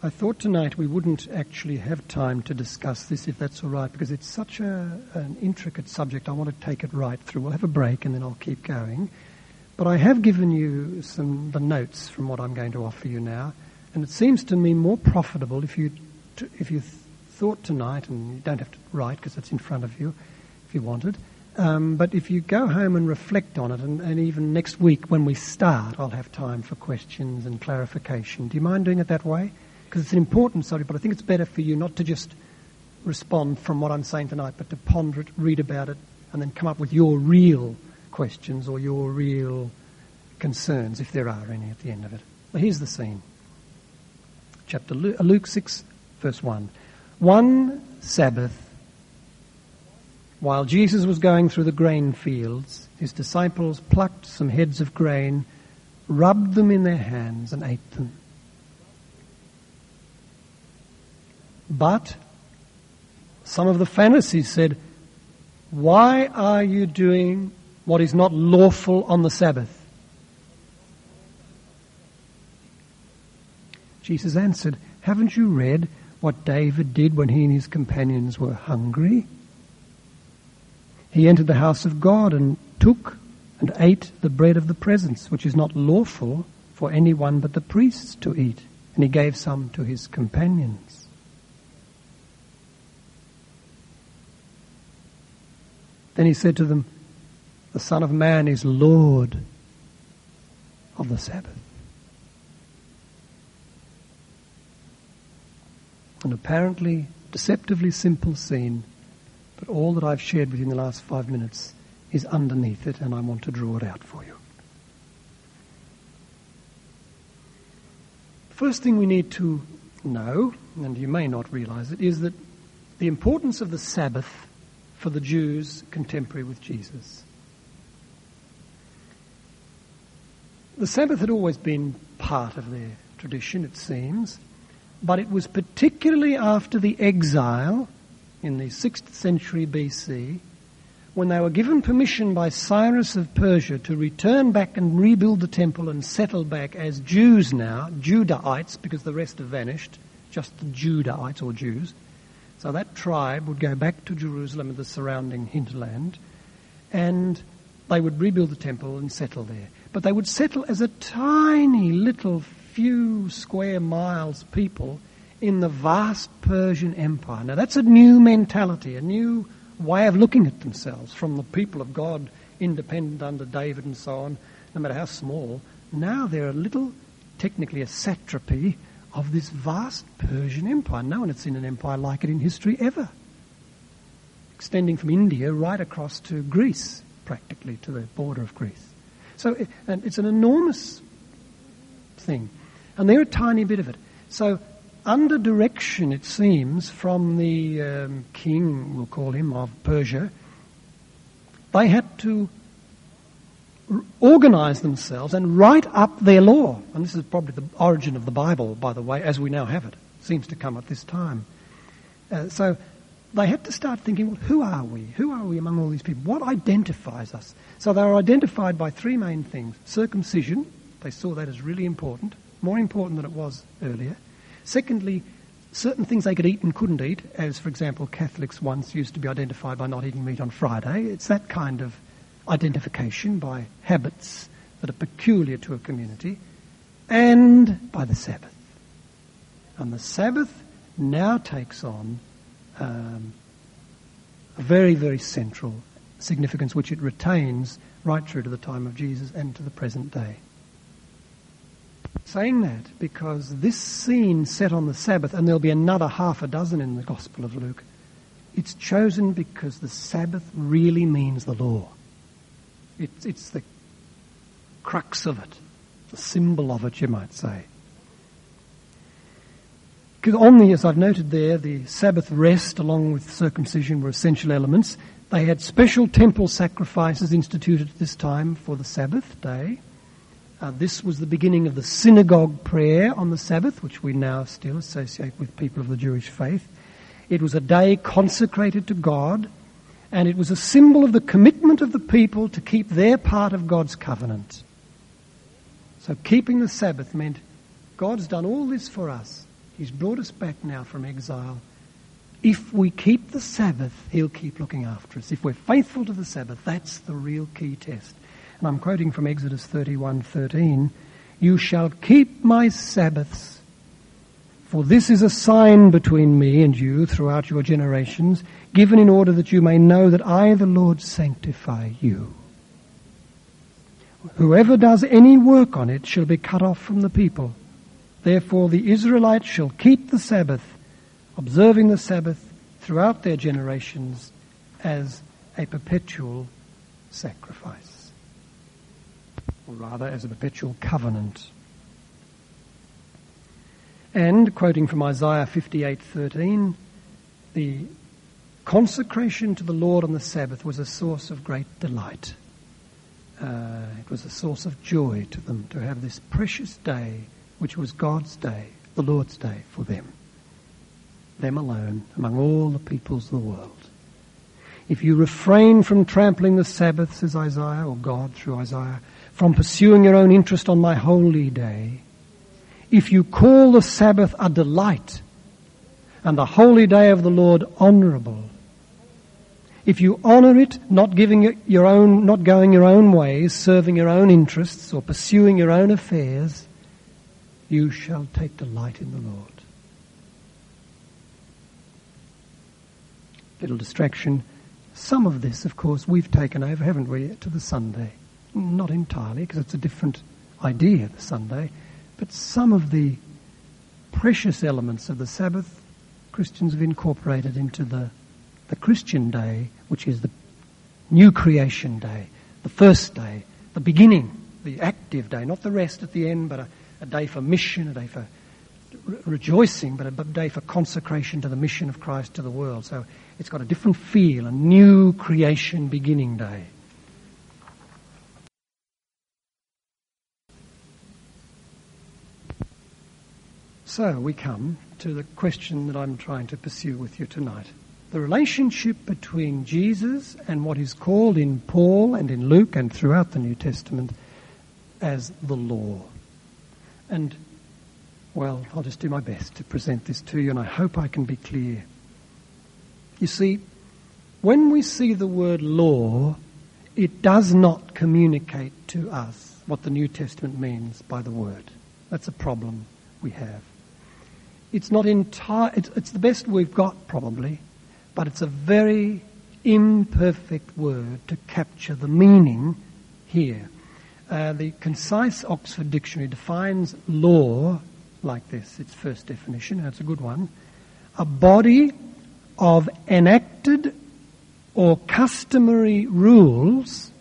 I thought tonight we wouldn't actually have time to discuss this, if that's all right, because it's such an intricate subject. I want to take it right through. We'll have a break and then I'll keep going. But I have given you the notes from what I'm going to offer you now, and it seems to me more profitable if you thought tonight, and you don't have to write because it's in front of you if you wanted, but if you go home and reflect on it, and even next week when we start, I'll have time for questions and clarification. Do you mind doing it that way? Because it's an important subject, but I think it's better for you not to just respond from what I'm saying tonight, but to ponder it, read about it, and then come up with your real questions or your real concerns, if there are any at the end of it. Well, here's the scene. Chapter Luke 6, verse 1. One Sabbath, while Jesus was going through the grain fields, his disciples plucked some heads of grain, rubbed them in their hands, and ate them. But some of the Pharisees said, "Why are you doing what is not lawful on the Sabbath?" Jesus answered, "Haven't you read what David did when he and his companions were hungry? He entered the house of God and took and ate the bread of the presence, which is not lawful for anyone but the priests to eat, and he gave some to his companions." Then he said to them, "The Son of Man is Lord of the Sabbath." An apparently deceptively simple scene, but all that I've shared with you in the last 5 minutes is underneath it, and I want to draw it out for you. The first thing we need to know, and you may not realize it, is that the importance of the Sabbath for the Jews contemporary with Jesus. The Sabbath had always been part of their tradition, it seems, but it was particularly after the exile in the 6th century BC, when they were given permission by Cyrus of Persia to return back and rebuild the temple and settle back as Jews now, Judahites, because the rest have vanished, just the Judahites or Jews. So that tribe would go back to Jerusalem and the surrounding hinterland, and they would rebuild the temple and settle there. But they would settle as a tiny little few square miles people in the vast Persian Empire. Now that's a new mentality, a new way of looking at themselves from the people of God, independent under David and so on, no matter how small. Now they're a little, technically a satrapy of this vast Persian Empire. No one had seen an empire like it in history ever. Extending from India right across to Greece, practically, to the border of Greece. So it's an enormous thing. And they're a tiny bit of it. So under direction, it seems, from the king, we'll call him, of Persia, they had to organize themselves and write up their law. And this is probably the origin of the Bible, by the way, as we now have it. It seems to come at this time. So they had to start thinking, well, who are we? Who are we among all these people? What identifies us? So they were identified by three main things. Circumcision, they saw that as really important, more important than it was earlier. Secondly, certain things they could eat and couldn't eat, as, for example, Catholics once used to be identified by not eating meat on Friday. It's that kind of identification by habits that are peculiar to a community, and by the Sabbath. And the Sabbath now takes on a very, very central significance, which it retains right through to the time of Jesus and to the present day. Saying that because this scene set on the Sabbath, and there'll be another half a dozen in the Gospel of Luke, it's chosen because the Sabbath really means the law. It's the crux of it, the symbol of it, you might say. Because as I've noted there, the Sabbath rest along with circumcision were essential elements. They had special temple sacrifices instituted at this time for the Sabbath day. This was the beginning of the synagogue prayer on the Sabbath, which we now still associate with people of the Jewish faith. It was a day consecrated to God, and it was a symbol of the commitment of the people to keep their part of God's covenant. So keeping the Sabbath meant God's done all this for us. He's brought us back now from exile. If we keep the Sabbath, he'll keep looking after us. If we're faithful to the Sabbath, that's the real key test. And I'm quoting from Exodus 31:13. You shall keep my Sabbaths, for this is a sign between me and you throughout your generations, given in order that you may know that I, the Lord, sanctify you. Whoever does any work on it shall be cut off from the people. Therefore the Israelites shall keep the Sabbath, observing the Sabbath throughout their generations as a perpetual sacrifice, or rather as a perpetual covenant. And, quoting from Isaiah 58:13, the consecration to the Lord on the Sabbath was a source of great delight. It was a source of joy to them to have this precious day, which was God's day, the Lord's day for them alone, among all the peoples of the world. If you refrain from trampling the Sabbath, says Isaiah, or God through Isaiah, from pursuing your own interest on my holy day, if you call the Sabbath a delight and the holy day of the Lord honourable, if you honour it, not going your own ways, serving your own interests or pursuing your own affairs, you shall take delight in the Lord. Little distraction. Some of this, of course, we've taken over, haven't we, to the Sunday. Not entirely, because it's a different idea, the Sunday. But some of the precious elements of the Sabbath, Christians have incorporated into the Christian day, which is the new creation day, the first day, the beginning, the active day, not the rest at the end, but a day for mission, a day for rejoicing, but a day for consecration to the mission of Christ to the world. So it's got a different feel, a new creation beginning day. So we come to the question that I'm trying to pursue with you tonight. The relationship between Jesus and what is called in Paul and in Luke and throughout the New Testament as the law. And, well, I'll just do my best to present this to you, and I hope I can be clear. You see, when we see the word law, it does not communicate to us what the New Testament means by the word. That's a problem we have. It's not it's the best we've got, probably, but it's a very imperfect word to capture the meaning here. The Concise Oxford Dictionary defines law like this, its first definition, and it's a good one: a body of enacted or customary rules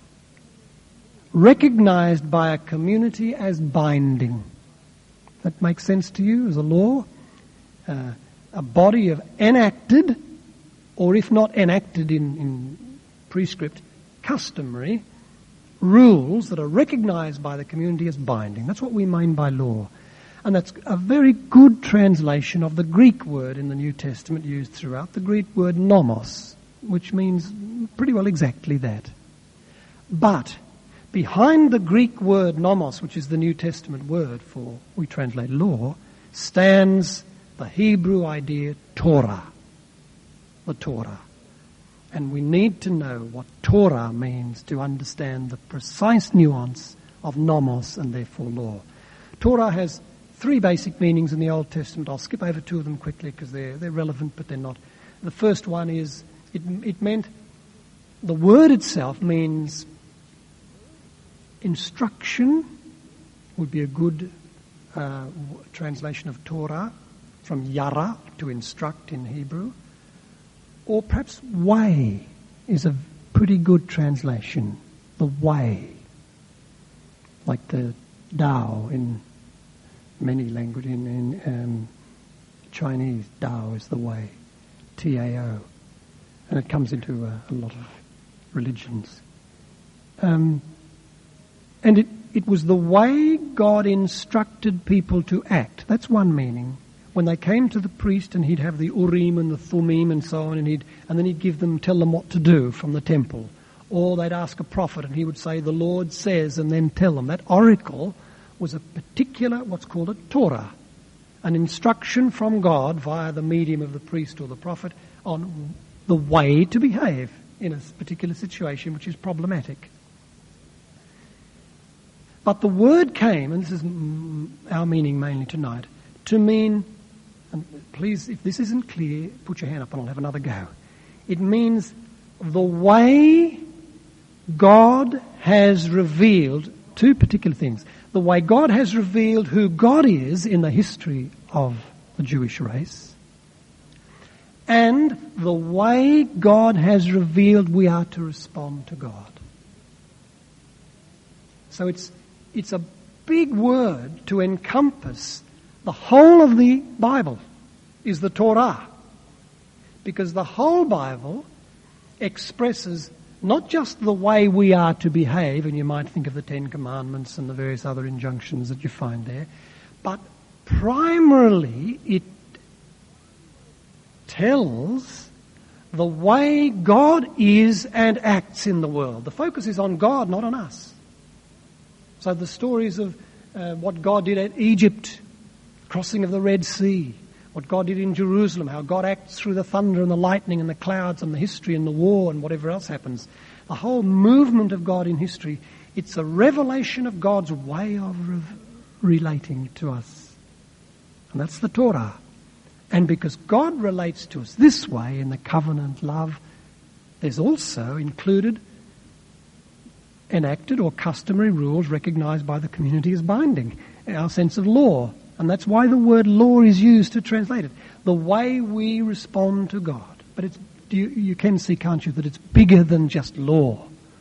recognized by a community as binding. That makes sense to you as a law? A body of enacted, or if not enacted in prescript, customary rules that are recognized by the community as binding. That's what we mean by law. And that's a very good translation of the Greek word in the New Testament used throughout, the Greek word nomos, which means pretty well exactly that. But behind the Greek word nomos, which is the New Testament word for, we translate law, stands the Hebrew idea Torah, the Torah. And we need to know what Torah means to understand the precise nuance of nomos and therefore law. Torah has three basic meanings in the Old Testament. I'll skip over two of them quickly because they're relevant, but they're not. The first one is, it meant, the word itself means instruction, would be a good translation of Torah, from yara, to instruct in Hebrew. Or perhaps way is a pretty good translation, the way. Like the Tao in many languages, in Chinese, Tao is the way, T-A-O. And it comes into a lot of religions. And it was the way God instructed people to act. That's one meaning. When they came to the priest and he'd have the Urim and the Thummim and so on, and then he'd tell them what to do from the temple. Or they'd ask a prophet and he would say, the Lord says, and then tell them. That oracle was a particular, what's called a Torah. an instruction from God via the medium of the priest or the prophet on the way to behave in a particular situation which is problematic. But the word came, and this is our meaning mainly tonight, to mean, and please, if this isn't clear, put your hand up and I'll have another go. It means the way God has revealed two particular things. The way God has revealed who God is in the history of the Jewish race, and the way God has revealed we are to respond to God. So it's a big word to encompass the whole of the Bible, is the Torah. Because the whole Bible expresses not just the way we are to behave, and you might think of the Ten Commandments and the various other injunctions that you find there, but primarily it tells the way God is and acts in the world. The focus is on God, not on us. So the stories of what God did at Egypt, crossing of the Red Sea, what God did in Jerusalem, how God acts through the thunder and the lightning and the clouds and the history and the war and whatever else happens. The whole movement of God in history, it's a revelation of God's way of relating to us. And that's the Torah. And because God relates to us this way in the covenant love, there's also included enacted or customary rules recognized by the community as binding, our sense of law. And that's why the word law is used to translate it. The way we respond to God. But you can see, can't you, that it's bigger than just law.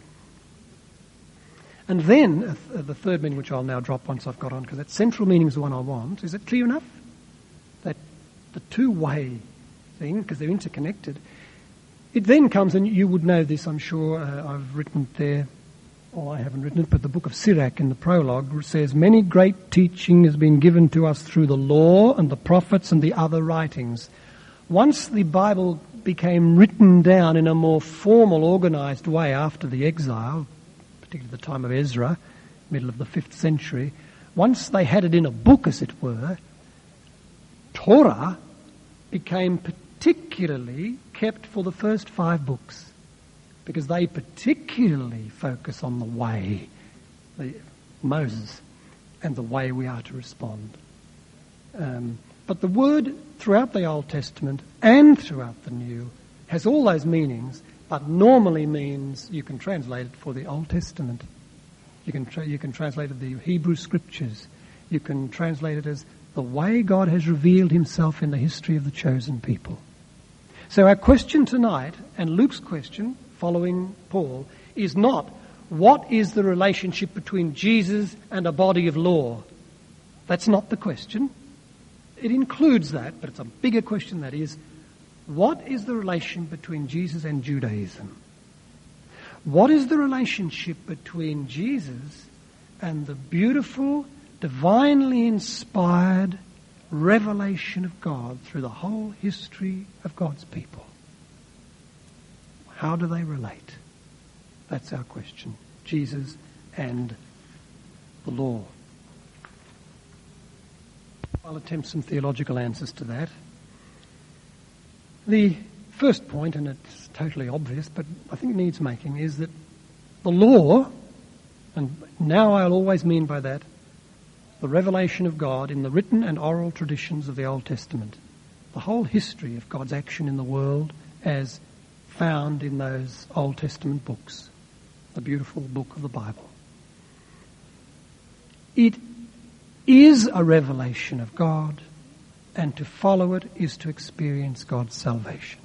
And then, the third meaning, which I'll now drop once I've got on, because that central meaning is the one I want. Is it clear enough? That the two-way thing, because they're interconnected. It then comes, and you would know this, I'm sure, I've written it there, or I haven't written it, but the book of Sirach in the prologue says, many great teaching has been given to us through the law and the prophets and the other writings. Once the Bible became written down in a more formal, organized way after the exile, particularly the time of Ezra, middle of the 5th century, once they had it in a book, as it were, Torah became particularly kept for the first 5 books, because they particularly focus on the way, Moses, and the way we are to respond. But the word throughout the Old Testament and throughout the New has all those meanings, but normally means, you can translate it for the Old Testament. You can translate it the Hebrew Scriptures. You can translate it as the way God has revealed himself in the history of the chosen people. So our question tonight, and Luke's question, following Paul, is not what is the relationship between Jesus and a body of law. That's not the question. It includes that, but it's a bigger question, that is, what is the relation between Jesus and Judaism? What is the relationship between Jesus and the beautiful, divinely inspired revelation of God through the whole history of God's people? How do they relate? That's our question. Jesus and the law. I'll attempt some theological answers to that. The first point, and it's totally obvious, but I think it needs making, is that the law, and now I'll always mean by that, the revelation of God in the written and oral traditions of the Old Testament, the whole history of God's action in the world as found in those Old Testament books, the beautiful book of the Bible. It is a revelation of God, and to follow it is to experience God's salvation.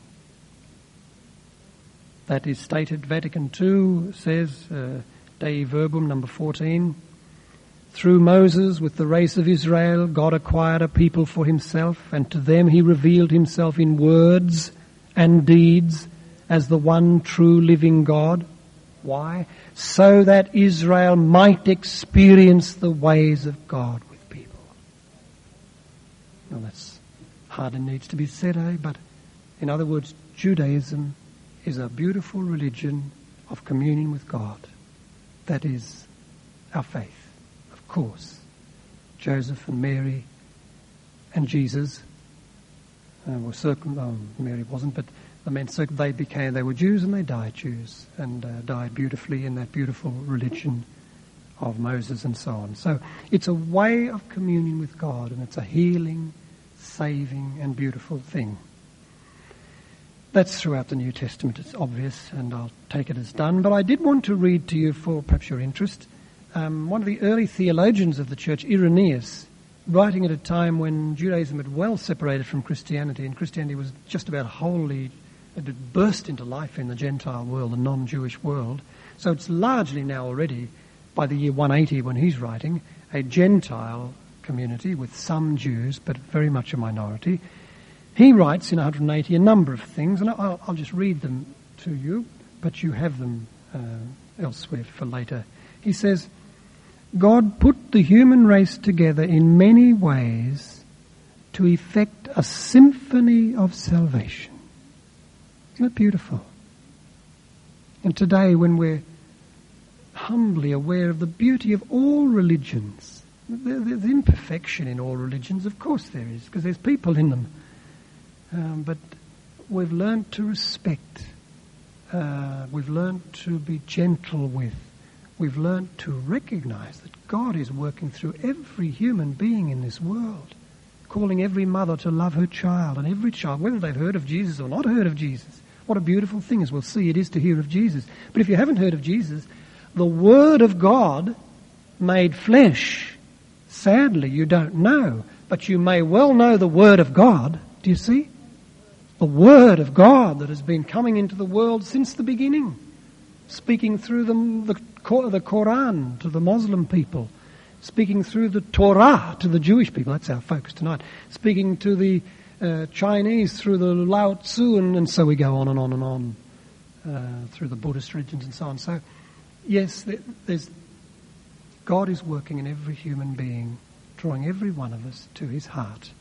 That is stated, Vatican II says, Dei Verbum, number 14, through Moses, with the race of Israel, God acquired a people for himself, and to them he revealed himself in words and deeds as the one true living God. Why? So that Israel might experience the ways of God with people. Well, that's hard and needs to be said, but in other words, Judaism is a beautiful religion of communion with God. That is our faith, of course. Joseph and Mary and Jesus Mary wasn't, but the men they were Jews and they died Jews and died beautifully in that beautiful religion of Moses and so on. So it's a way of communion with God, and it's a healing, saving and beautiful thing. That's throughout the New Testament, it's obvious, and I'll take it as done. But I did want to read to you, for perhaps your interest, one of the early theologians of the church, Irenaeus, writing at a time when Judaism had well separated from Christianity, and Christianity was just about wholly, it had burst into life in the Gentile world, the non-Jewish world. So it's largely now already, by the year 180 when he's writing, a Gentile community with some Jews, but very much a minority. He writes in 180 a number of things, and I'll just read them to you, but you have them elsewhere for later. He says, God put the human race together in many ways to effect a symphony of salvation. Isn't it beautiful? And today, when we're humbly aware of the beauty of all religions, there's imperfection in all religions, of course there is, because there's people in them. But we've learned to respect. We've learned to be gentle with. We've learned to recognize that God is working through every human being in this world, calling every mother to love her child, and every child, whether they've heard of Jesus or not heard of Jesus. What a beautiful thing, as we'll see, it is to hear of Jesus. But if you haven't heard of Jesus, the Word of God made flesh. Sadly, you don't know, but you may well know the Word of God. Do you see? The Word of God that has been coming into the world since the beginning, speaking through the Quran to the Muslim people, speaking through the Torah to the Jewish people. That's our focus tonight. Speaking to the Chinese through the Lao Tzu, and so we go on and on and on through the Buddhist religions and so on. So, yes, God is working in every human being, drawing every one of us to his heart.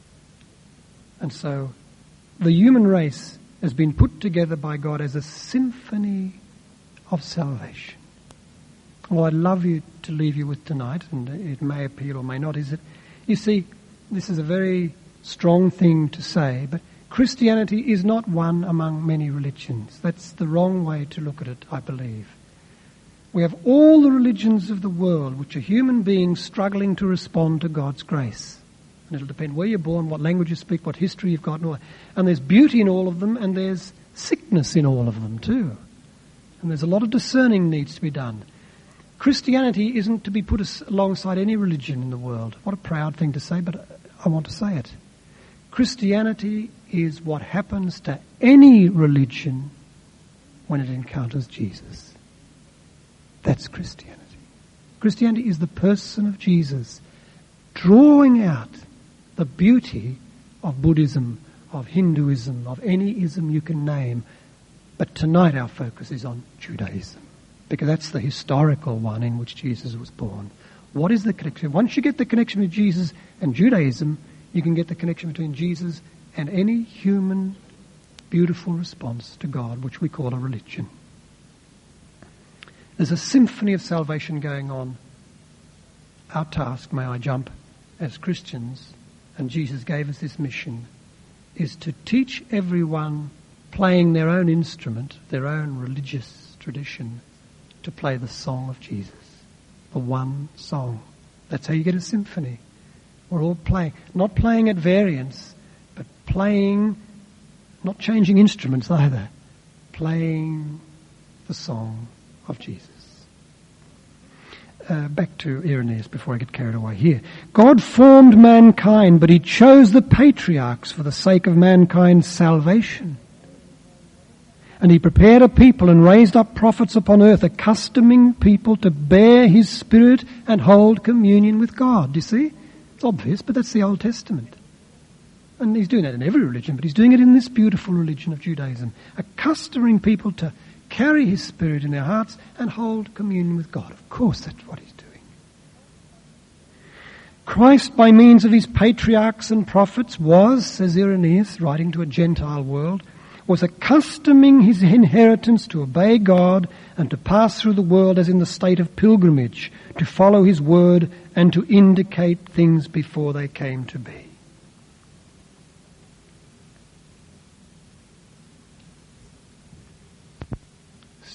And so the human race has been put together by God as a symphony of salvation. Well, I'd love you to leave you with tonight, and it may appeal or may not, is it? You see, this is a very strong thing to say, but Christianity is not one among many religions. That's the wrong way to look at it, I believe. We have all the religions of the world, which are human beings struggling to respond to God's grace. And it'll depend where you're born, what language you speak, what history you've got, and all that. And there's beauty in all of them, and there's sickness in all of them too. And there's a lot of discerning needs to be done. Christianity isn't to be put alongside any religion in the world. What a proud thing to say, but I want to say it. Christianity is what happens to any religion when it encounters Jesus. That's Christianity. Christianity is the person of Jesus, drawing out the beauty of Buddhism, of Hinduism, of any ism you can name. But tonight our focus is on Judaism, because that's the historical one in which Jesus was born. What is the connection? Once you get the connection with Jesus and Judaism, you can get the connection between Jesus and any human beautiful response to God, which we call a religion. There's a symphony of salvation going on. Our task, may I jump, as Christians, and Jesus gave us this mission, is to teach everyone playing their own instrument, their own religious tradition, to play the song of Jesus. The one song. That's how you get a symphony. We're all playing, not playing at variance, but playing, not changing instruments either, playing the song of Jesus. Back to Irenaeus before I get carried away here. God formed mankind, but he chose the patriarchs for the sake of mankind's salvation. And he prepared a people and raised up prophets upon earth, accustoming people to bear his Spirit and hold communion with God. Do you see? It's obvious, but that's the Old Testament. And he's doing that in every religion, but he's doing it in this beautiful religion of Judaism, accustoming people to carry his Spirit in their hearts and hold communion with God. Of course, that's what he's doing. Christ, by means of his patriarchs and prophets, was, says Irenaeus, writing to a Gentile world, was accustoming his inheritance to obey God and to pass through the world as in the state of pilgrimage, to follow his word and to indicate things before they came to be.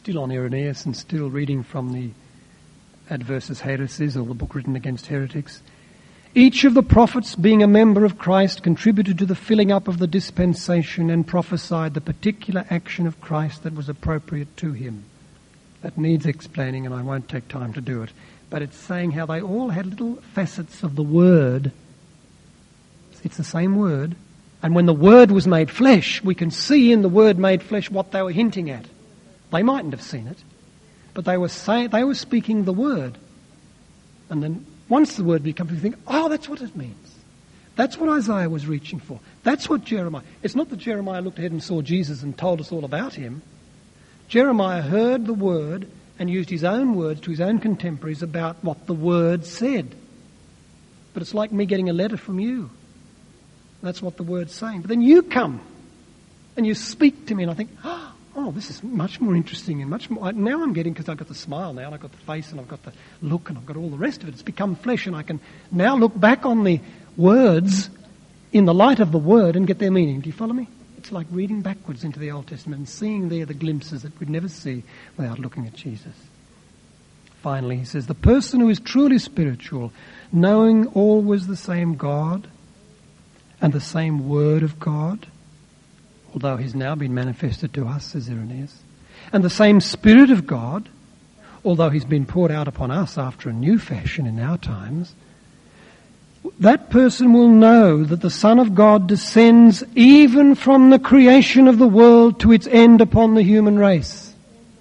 still on Irenaeus and still reading from the Adversus Heresies, or the book written against heretics. Each of the prophets, being a member of Christ, contributed to the filling up of the dispensation and prophesied the particular action of Christ that was appropriate to him. That needs explaining, and I won't take time to do it. But it's saying how they all had little facets of the Word. It's the same Word. And when the Word was made flesh, we can see in the Word made flesh what they were hinting at. They mightn't have seen it, but they were speaking the Word. And then once the Word becomes, you think, oh, that's what it means. That's what Isaiah was reaching for. That's what Jeremiah... It's not that Jeremiah looked ahead and saw Jesus and told us all about him. Jeremiah heard the Word and used his own words to his own contemporaries about what the Word said. But it's like me getting a letter from you. That's what the Word's saying. But then you come and you speak to me and I think, oh, this is much more interesting and much more... Now I'm getting, because I've got the smile now and I've got the face and I've got the look and I've got all the rest of it. It's become flesh and I can now look back on the words in the light of the Word and get their meaning. Do you follow me? It's like reading backwards into the Old Testament and seeing there the glimpses that we'd never see without looking at Jesus. Finally, he says, the person who is truly spiritual, knowing always the same God and the same Word of God, although he's now been manifested to us, says Irenaeus, and the same Spirit of God, although he's been poured out upon us after a new fashion in our times, that person will know that the Son of God descends even from the creation of the world to its end upon the human race.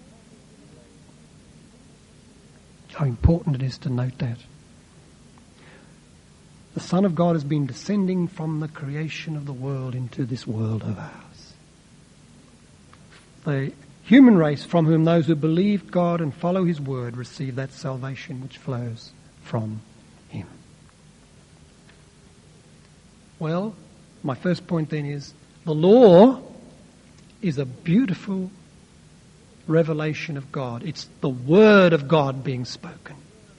How important it is to note that. The Son of God has been descending from the creation of the world into this world of ours. The human race from whom those who believe God and follow his word receive that salvation which flows from him. Well, my first point then is the law is a beautiful revelation of God. It's the Word of God being spoken.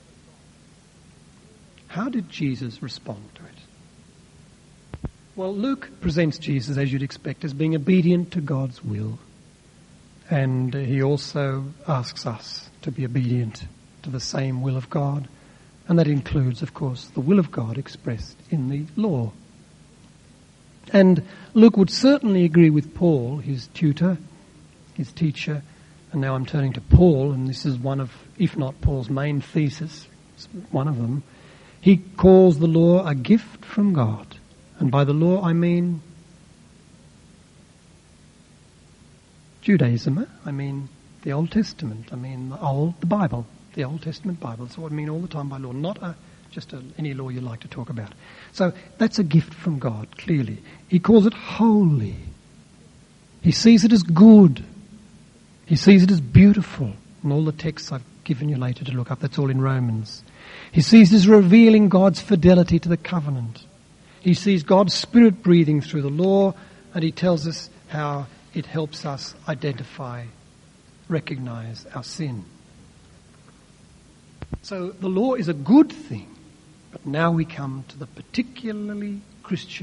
How did Jesus respond to it? Well, Luke presents Jesus, as you'd expect, as being obedient to God's will. And he also asks us to be obedient to the same will of God. And that includes, of course, the will of God expressed in the law. And Luke would certainly agree with Paul, his tutor, his teacher. And now I'm turning to Paul, and this is one of, if not Paul's main thesis, it's one of them. He calls the law a gift from God. And by the law I mean Judaism, I mean the Old Testament, I mean the Bible, the Old Testament Bible. That's what I mean all the time by law, not any law you like to talk about. So that's a gift from God, clearly. He calls it holy. He sees it as good. He sees it as beautiful. And all the texts I've given you later to look up, that's all in Romans. He sees it as revealing God's fidelity to the covenant. He sees God's Spirit breathing through the law, and he tells us how it helps us identify, recognize our sin. So the law is a good thing, but now we come to the particularly Christian